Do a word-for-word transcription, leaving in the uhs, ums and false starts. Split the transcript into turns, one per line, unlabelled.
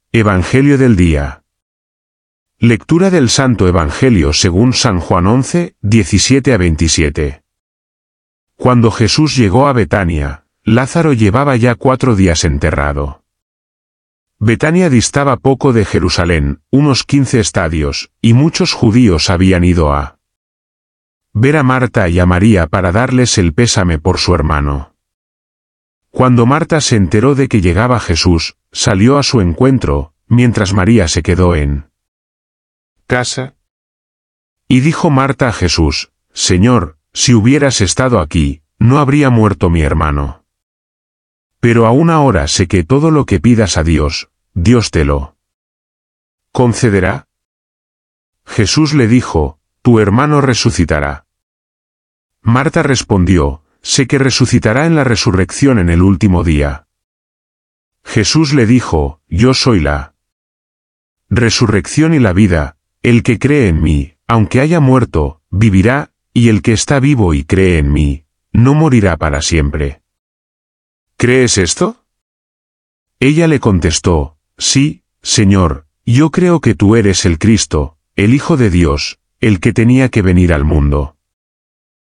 Evangelio del día. Lectura del Santo Evangelio según San Juan once, diecisiete a veintisiete. Cuando Jesús llegó a Betania, Lázaro llevaba ya cuatro días enterrado. Betania distaba poco de Jerusalén, unos quince estadios, y muchos judíos habían ido a ver a Marta y a María para darles el pésame por su hermano. Cuando Marta se enteró de que llegaba Jesús, salió a su encuentro, mientras María se quedó en casa. Y dijo Marta a Jesús: Señor, si hubieras estado aquí, no habría muerto mi hermano. Pero aún ahora sé que todo lo que pidas a Dios, Dios te lo concederá. Jesús le dijo: Tu hermano resucitará. Marta respondió: Sé que resucitará en la resurrección en el último día. Jesús le dijo: Yo soy la resurrección y la vida, el que cree en mí, aunque haya muerto, vivirá, y el que está vivo y cree en mí, no morirá para siempre. ¿Crees esto? Ella le contestó: Sí, Señor, yo creo que tú eres el Cristo, el Hijo de Dios, el que tenía que venir al mundo.